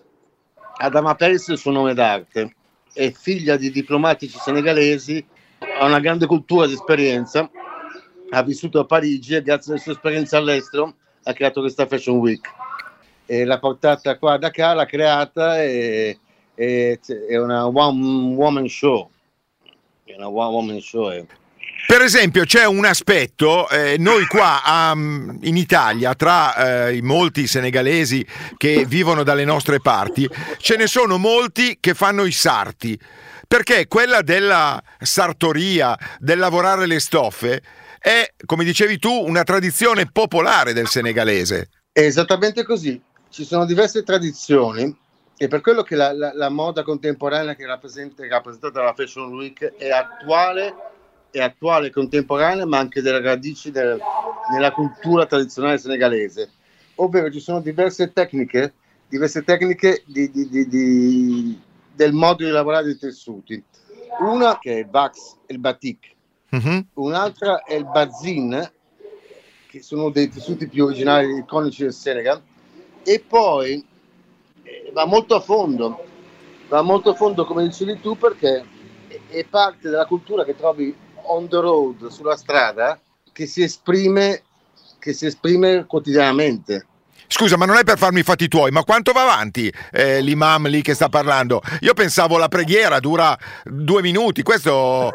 Adama Peris è il suo nome d'arte, è figlia di diplomatici senegalesi, ha una grande cultura di esperienza, ha vissuto a Parigi e grazie alla sua esperienza all'estero ha creato questa Fashion Week. E l'ha portata qua a Dakar, l'ha creata, e, e è una one woman show. È una one woman show. Eh. Per esempio c'è un aspetto, eh, noi qua um, in Italia, tra eh, i molti senegalesi che vivono dalle nostre parti, ce ne sono molti che fanno i sarti, perché quella della sartoria, del lavorare le stoffe, è, come dicevi tu, una tradizione popolare del senegalese. È esattamente così, ci sono diverse tradizioni, e per quello che la, la, la moda contemporanea che rappresenta, rappresentata dalla Fashion Week è attuale, è attuale e contemporanea, ma anche delle radici del, nella cultura tradizionale senegalese, ovvero ci sono diverse tecniche, diverse tecniche di, di, di, di, del modo di lavorare dei tessuti. Una che è il wax e il batik, mm-hmm. Un'altra è il bazin, che sono dei tessuti più originali, iconici del Senegal, e poi eh, va molto a fondo, va molto a fondo come dicevi tu, perché è, è parte della cultura che trovi on the road, sulla strada, che si esprime, che si esprime quotidianamente. Scusa, ma non è per farmi i fatti tuoi, ma quanto va avanti eh, l'imam lì che sta parlando? Io pensavo la preghiera dura due minuti, questo...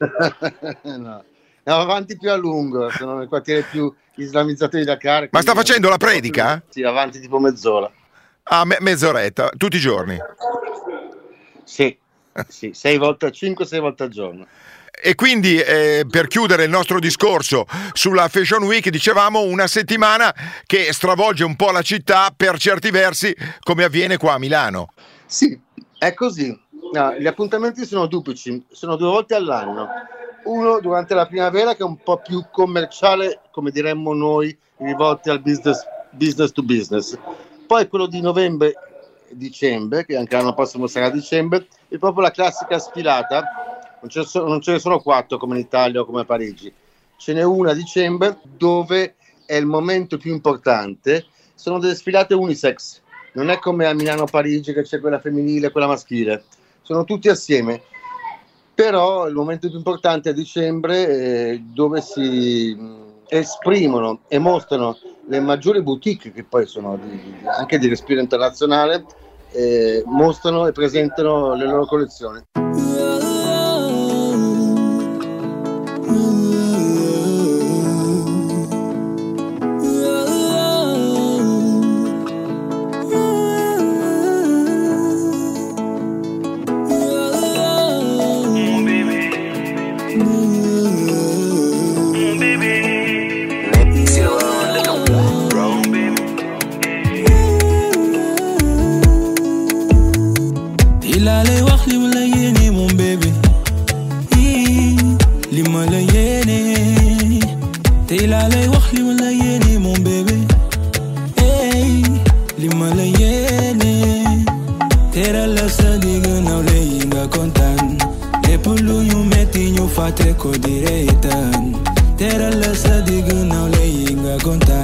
no. No, avanti più a lungo, sono nel quartiere più islamizzato di Dakar. Ma sta facendo la predica? Sì, avanti tipo mezz'ora. Ah, me- mezz'oretta, tutti i giorni? Sì, sì, sei volte, cinque sei volte al giorno. E quindi eh, per chiudere il nostro discorso sulla Fashion Week, dicevamo una settimana che stravolge un po' la città per certi versi, come avviene qua a Milano. Sì, è così. No, gli appuntamenti sono duplici, sono due volte all'anno. Uno durante la primavera, che è un po' più commerciale, come diremmo noi, rivolti al business, business to business. Poi quello di novembre e dicembre, che anche l'anno prossimo sarà a dicembre, è proprio la classica sfilata. Non ce, so, non ce ne sono quattro come in Italia o come a Parigi, ce n'è una a dicembre, dove è il momento più importante. Sono delle sfilate unisex, non è come a Milano o Parigi che c'è quella femminile e quella maschile, sono tutti assieme. Però il momento più importante è a dicembre, eh, dove si esprimono e mostrano le maggiori boutique, che poi sono di, di, anche di respiro internazionale, eh, mostrano e presentano le loro collezioni.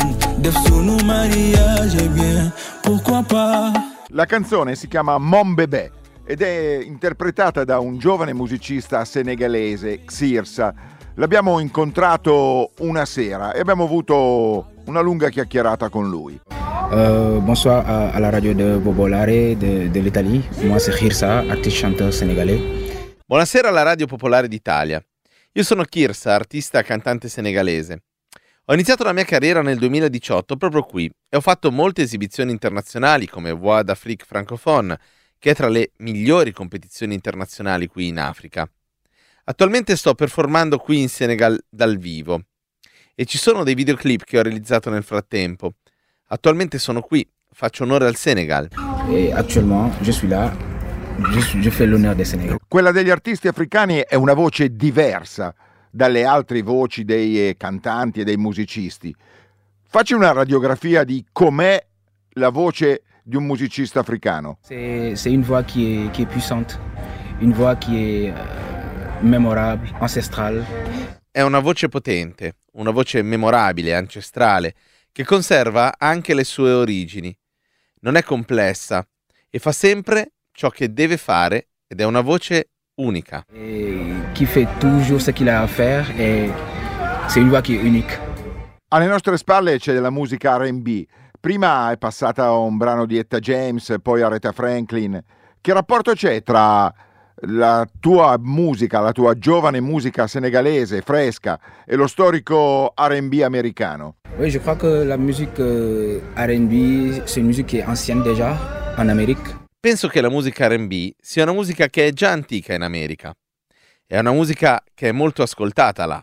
def sunu mariage bien, pourquoi pas. La canzone si chiama Mon Bébé ed è interpretata da un giovane musicista senegalese, Xirsa. L'abbiamo incontrato una sera e abbiamo avuto una lunga chiacchierata con lui. Euh, bonsoir à, à la radio de Popolare de, de l'Italie. Moi c'est Xirsa, artiste chanteur sénégalais. Buonasera alla Radio Popolare d'Italia. Io sono Xirsa, artista cantante senegalese. Ho iniziato la mia carriera nel duemiladiciotto proprio qui e ho fatto molte esibizioni internazionali come Voix d'Afrique Francophone, che è tra le migliori competizioni internazionali qui in Africa. Attualmente sto performando qui in Senegal dal vivo e ci sono dei videoclip che ho realizzato nel frattempo. Attualmente sono qui, faccio onore al Senegal. Et actuellement, je suis là, je, je fais l'honneur del Senegal. Quella degli artisti africani è una voce diversa dalle altre voci dei cantanti e dei musicisti. Facci una radiografia di com'è la voce di un musicista africano. C'est, c'est une voix qui est, qui est puissante, une voix qui est euh, mémorable, ancestrale. È una voce potente, una voce memorabile, ancestrale, che conserva anche le sue origini. Non è complessa e fa sempre ciò che deve fare ed è una voce unica. Et qui fait toujours ce qu'il a à faire et c'est une voix qui est unique. Alle nostre spalle c'è della musica R and B. Prima è passata a un brano di Etta James, poi Aretha Franklin. Che rapporto c'è tra la tua musica, la tua giovane musica senegalese, fresca, e lo storico R and B americano? Oui, je crois que la musique euh, R and B, c'est une musique qui est ancienne déjà en Amérique. Penso che la musica R and B sia una musica che è già antica in America. È una musica che è molto ascoltata là.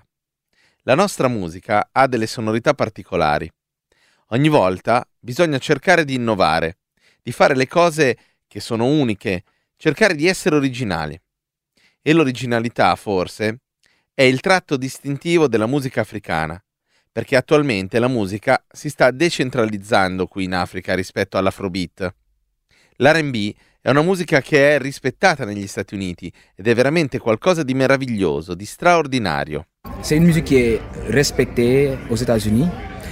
La nostra musica ha delle sonorità particolari. Ogni volta bisogna cercare di innovare, di fare le cose che sono uniche, cercare di essere originali. E l'originalità, forse, è il tratto distintivo della musica africana, perché attualmente la musica si sta decentralizzando qui in Africa rispetto all'Afrobeat. L'R and B è una musica che è rispettata negli Stati Uniti ed è veramente qualcosa di meraviglioso, di straordinario. C'est une musique qui est respectée aux États-Unis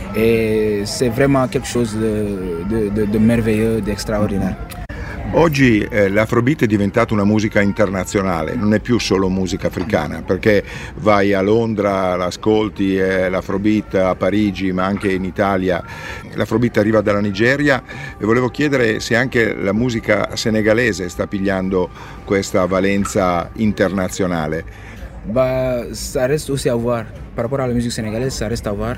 et c'est vraiment quelque chose de, de, de, de merveilleux, d'extraordinaire. Oggi eh, l'Afrobeat è diventata una musica internazionale, non è più solo musica africana, perché vai a Londra, l'ascolti, eh, l'Afrobeat a Parigi, ma anche in Italia. L'Afrobeat arriva dalla Nigeria e volevo chiedere se anche la musica senegalese sta pigliando questa valenza internazionale. Bah, ça reste aussi à voir. Par rapport à la musique sénégalaise, ça reste à voir.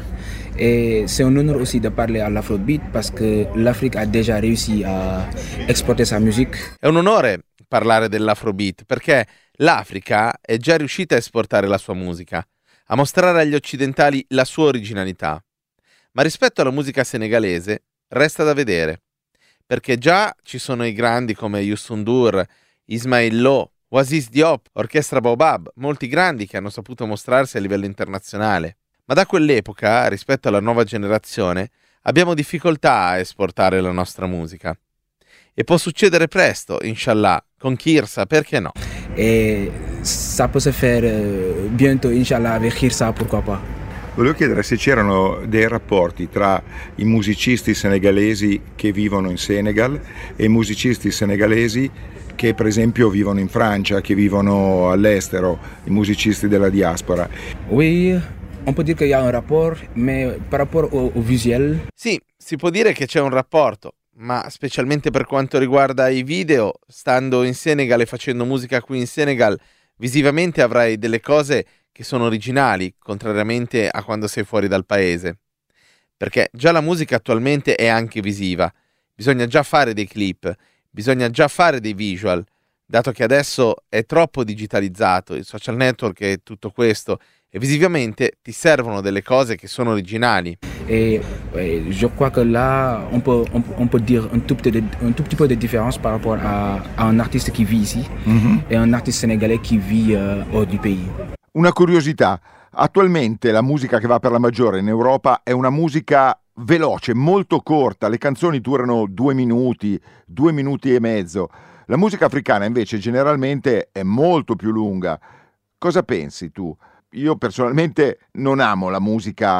Et c'est un honneur aussi de parler à l'Afrobeat parce que l'Afrique a déjà réussi à exporter sa musique. È un onore parlare dell'Afrobeat perché l'Africa è già riuscita a esportare la sua musica, a mostrare agli occidentali la sua originalità. Ma rispetto alla musica senegalese resta da vedere, perché già ci sono i grandi come Youssou N'Dour, Ismaël Lô, Oasis Diop, Orchestra Baobab, molti grandi che hanno saputo mostrarsi a livello internazionale. Ma da quell'epoca, rispetto alla nuova generazione, abbiamo difficoltà a esportare la nostra musica. E può succedere presto, inshallah, con Xirsa, perché no? E ça peut se faire bientôt, inshallah, avec Xirsa, pourquoi pas? Volevo chiedere se c'erano dei rapporti tra i musicisti senegalesi che vivono in Senegal e i musicisti senegalesi che per esempio vivono in Francia, che vivono all'estero, i musicisti della diaspora. Oui, on peut dire qu'il y a un rapport, mais par rapport au, au visuel. Sì, si può dire che c'è un rapporto, ma specialmente per quanto riguarda i video, stando in Senegal e facendo musica qui in Senegal, visivamente avrai delle cose che sono originali, contrariamente a quando sei fuori dal paese. Perché già la musica attualmente è anche visiva, bisogna già fare dei clip, bisogna già fare dei visual, dato che adesso è troppo digitalizzato, il social network e tutto questo, e visivamente ti servono delle cose che sono originali. Et, et je crois que là, on peut, on, on peut dire un tout, petit, un tout petit peu de différence par rapport à, à un artiste qui vit ici mm-hmm. et un artiste sénégalais qui vit euh, hors du pays. Una curiosità, attualmente la musica che va per la maggiore in Europa è una musica veloce, molto corta, le canzoni durano due minuti, due minuti e mezzo. La musica africana invece generalmente è molto più lunga. Cosa pensi tu? Io personalmente non amo la musica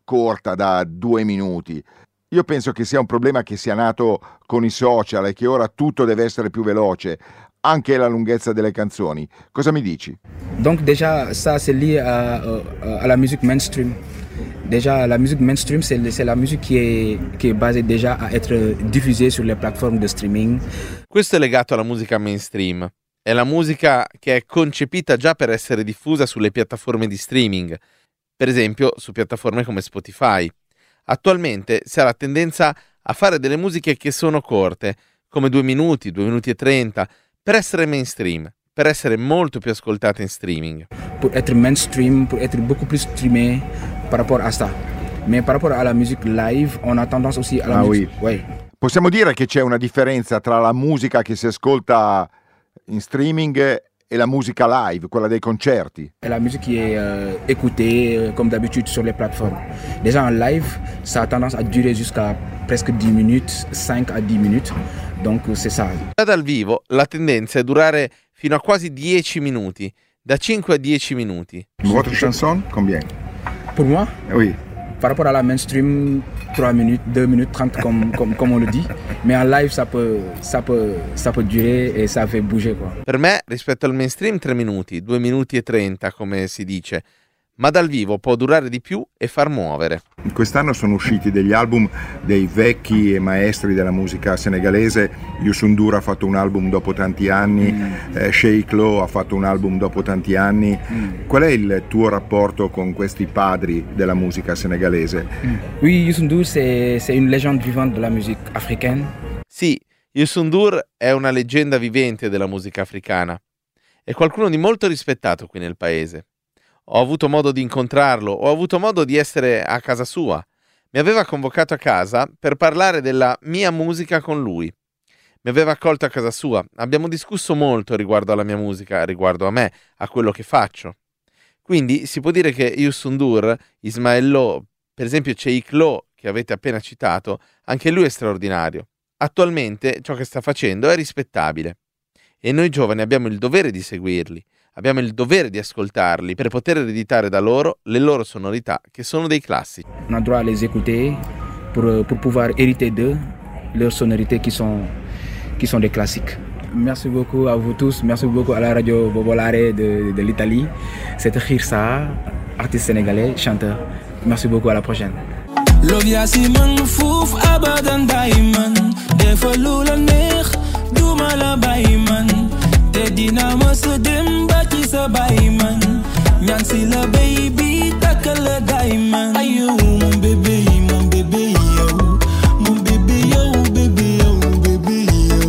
corta da due minuti. Io penso che sia un problema che sia nato con i social e che ora tutto deve essere più veloce, anche la lunghezza delle canzoni. Cosa mi dici? Donc déjà, ça c'est lié à, à la musique mainstream. Déjà, la musique mainstream, c'est, c'est la musique qui est, qui est basée déjà à être diffusée sur les plateformes de streaming. Questo è legato alla musica mainstream. È la musica che è concepita già per essere diffusa sulle piattaforme di streaming, per esempio su piattaforme come Spotify. Attualmente si ha la tendenza a fare delle musiche che sono corte, come due minuti, due minuti e trenta, per essere mainstream, per essere molto più ascoltate in streaming. Pour être mainstream, pour être beaucoup plus streamé par rapport à ça. Mais par rapport à la musique live, on a tendance aussi à la ah musique. Oui. Oui. Possiamo dire che c'è una differenza tra la musica che si ascolta in streaming et la musica live, quella dei concerti. Et la musique qui est euh, écoutée euh, comme d'habitude sur les plateformes. Déjà en live, ça a tendance à durer jusqu'à presque dix minutes, cinq à dix minutes. Donc c'est ça. Dal vivo la tendenza è durare fino a quasi dieci minuti, da cinque a dieci minuti. Votre chanson, combien? Pour moi? Oui. Par rapport à la mainstream, trois minutes, deux minutes trente comme, comme, comme on le dit. Mais en live, ça peut, ça peut, ça peut durer et ça fait bouger, quoi. Per me, rispetto al mainstream, tre minuti, due minuti e trenta, come si dice. Ma dal vivo può durare di più e far muovere. Quest'anno sono usciti degli album dei vecchi e maestri della musica senegalese. Youssou N'Dour ha fatto un album dopo tanti anni, mm. eh, Sheikh Lo ha fatto un album dopo tanti anni. Mm. Qual è il tuo rapporto con questi padri della musica senegalese? Mm. Oui, Youssou N'Dour c'est, c'est une légende vivante de la musique africaine. Sì, Youssou N'Dour è una leggenda vivente della musica africana. È qualcuno di molto rispettato qui nel paese. Ho avuto modo di incontrarlo, ho avuto modo di essere a casa sua. Mi aveva convocato a casa per parlare della mia musica con lui. Mi aveva accolto a casa sua, abbiamo discusso molto riguardo alla mia musica, riguardo a me, a quello che faccio. Quindi si può dire che Youssou N'Dour, Ismael Lo, per esempio Sheikh Lo, che avete appena citato, anche lui è straordinario. Attualmente ciò che sta facendo è rispettabile. E noi giovani abbiamo il dovere di seguirli. Abbiamo il dovere di ascoltarli per poter ereditare da loro le loro sonorità che sono dei classici. On a droit à les écouter pour, pour pouvoir hériter d'eux leurs sonorités qui sont, qui sont des classiques. Merci beaucoup à vous tous, merci beaucoup à la radio Bobolare de, de l'Italie. C'était Khirsa, artiste sénégalais, chanteur. Merci beaucoup, à la prochaine. Lovia si man fouf abadan daiman defa lula neex duma la bàyyi man te dina mësa dem ba ci sa bàyyi man ñaan si la baby takkal la daiman ayo mon bébé mon bébé yow mon bébé yow bébé yow bébé yow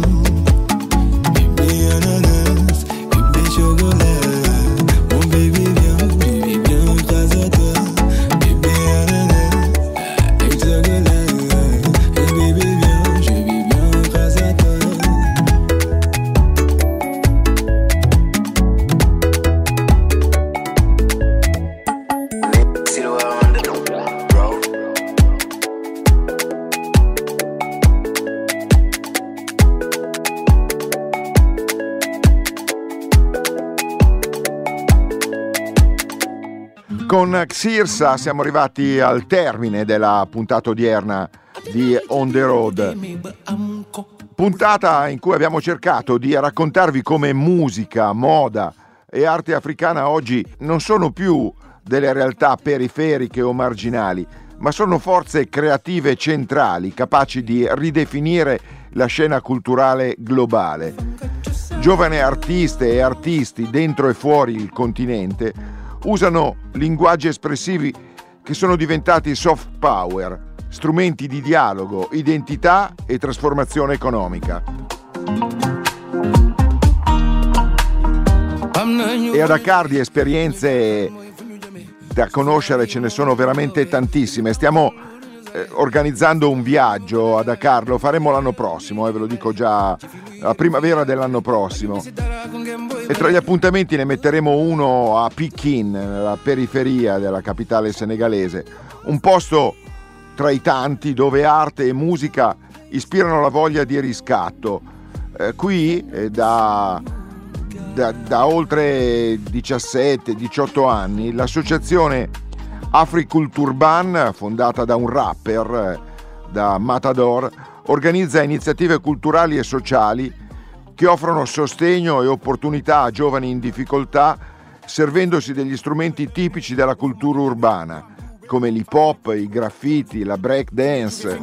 bébé ananas bébé chocolat mon bébé viens bébé viens grâce à toi bébé ananas. Con Xirsa siamo arrivati al termine della puntata odierna di On The Road. Puntata in cui abbiamo cercato di raccontarvi come musica, moda e arte africana oggi non sono più delle realtà periferiche o marginali, ma sono forze creative centrali capaci di ridefinire la scena culturale globale. Giovani artiste e artisti dentro e fuori il continente usano linguaggi espressivi che sono diventati soft power, strumenti di dialogo, identità e trasformazione economica. E a Dakar di esperienze da conoscere ce ne sono veramente tantissime. Stiamo eh, organizzando un viaggio a Dakar, lo faremo l'anno prossimo, eh, ve lo dico già, la primavera dell'anno prossimo. E tra gli appuntamenti ne metteremo uno a Pekin, nella periferia della capitale senegalese, un posto tra i tanti dove arte e musica ispirano la voglia di riscatto. Eh, qui eh, da, da, da oltre diciassette diciotto anni l'associazione Africulturban, fondata da un rapper, da Matador, organizza iniziative culturali e sociali che offrono sostegno e opportunità a giovani in difficoltà, servendosi degli strumenti tipici della cultura urbana, come l'hip hop, i graffiti, la break dance.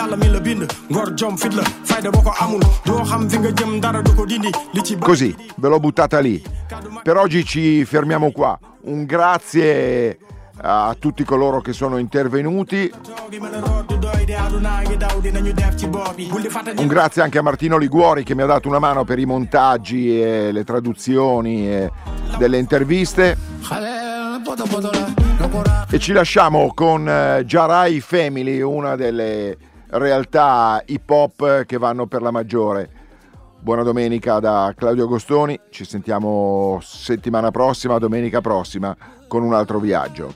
Così, ve l'ho buttata lì. Per oggi ci fermiamo qua. Un grazie a tutti coloro che sono intervenuti. Un grazie anche a Martino Liguori che mi ha dato una mano per i montaggi e le traduzioni e delle interviste. E ci lasciamo con Jarai Family, una delle realtà hip hop che vanno per la maggiore. Buona domenica da Claudio Agostoni, ci sentiamo settimana prossima, domenica prossima, con un altro viaggio.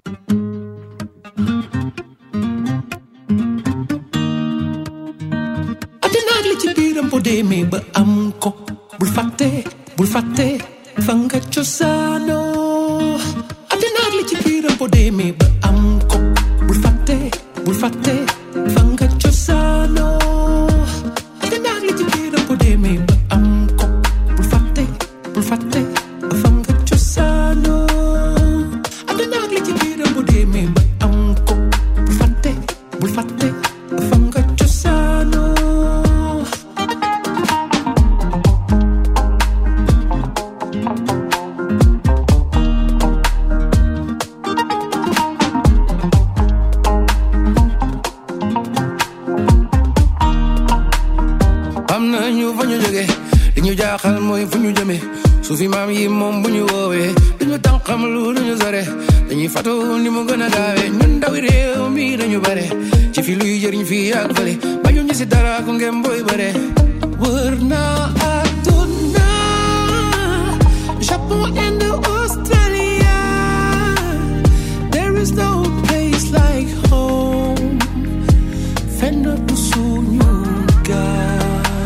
Sufi maam yi moom bu ñu woowee dañu tànk xam lu duñu sore dañuy fatu ni mu gën a gaawee ñun ndawi réew mi dañu bare ci fi luy jëriñ fii ak fële bañu ñu si dara ku ngeen boy bare wër naa àdduna Japon and Australia there is no place like home fenn du suñu gaal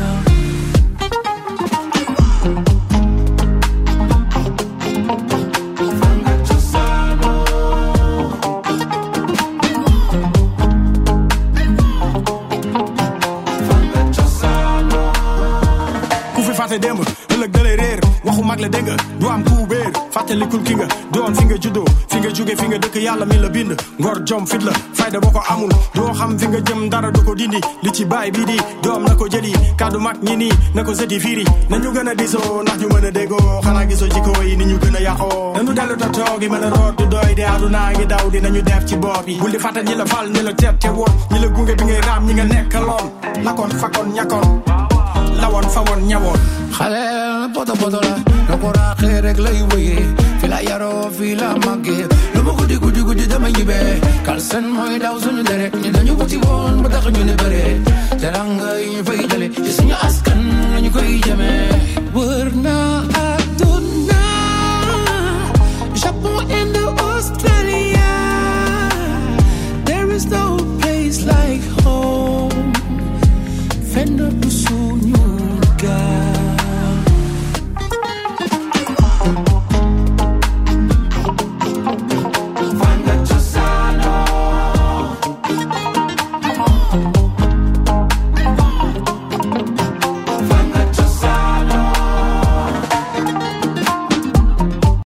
démb ëllëg dale réer waxu mag la dégg nga du am ku béer fàttalikul ki nga doon fi nga juddoo fi nga jóge fi nga dëkk yàlla mi la bind ngor jom fit la fayda boo ko amul doo xam fi nga jëm dara du ko dindi li ci baay bii di doom na ko jëli kàddu mag ñi nii na ko sëti fiiri nañu gën a disoo ndax ñu mën a déggoo xanaa gisoo jikko yi ni ñu gën a yàqoo nañu dellu ta toogi mën a root du doy de àdduna ngi daw di nañu def ci bopp yi bul di fàttal ñi la fal ñi la teet te woon ñi la gunge bi ngay raam ñi nga nekkaloon lakkoon fakkoon ñakkoon lawoon fa woon ñawoon xale poto poto la na ko raaxee rek lay wëyee fi la yaroo fi la màggee lu ma guddi guddi guddi dama ñibbee kalsen mooy daw suñu deret ñu dañu wuti woon ba tax ñu ne bëree teranga yi ñu fay jële ci suñu askan lañu koy jëmee wër naa